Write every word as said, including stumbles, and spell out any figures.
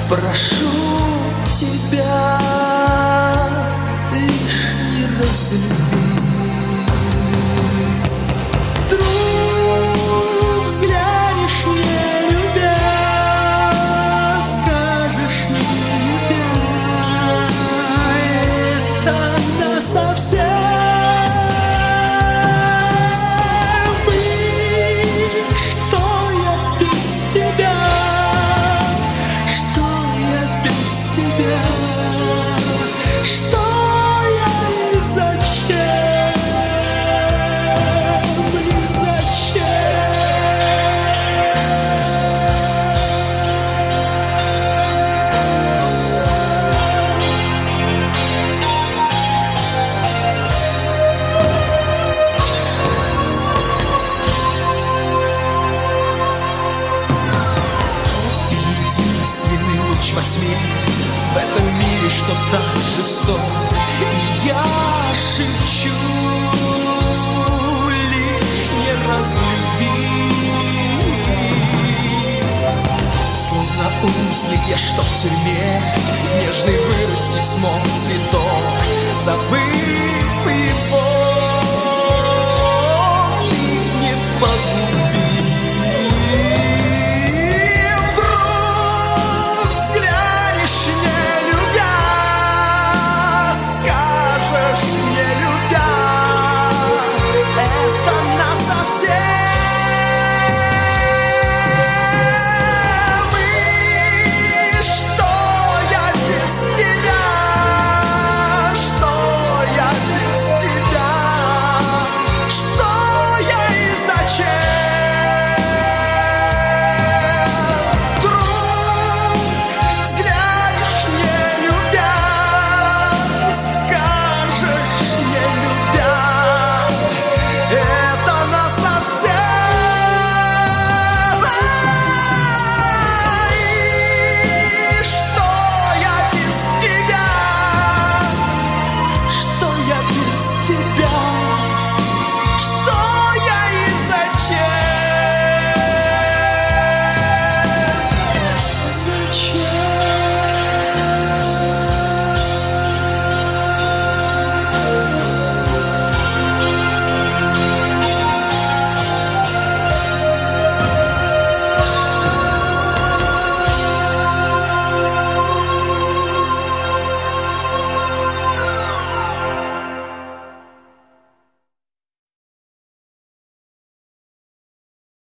Прошу тебя, лишь не разлюби. Вдруг взглянешь, не любя, скажешь, не любя, это насовсем. Во тьме, в этом мире, что так жесток, и я шепчу, лишь не разлюби. Словно узник я, что в тюрьме, нежный вырастить смог цветок.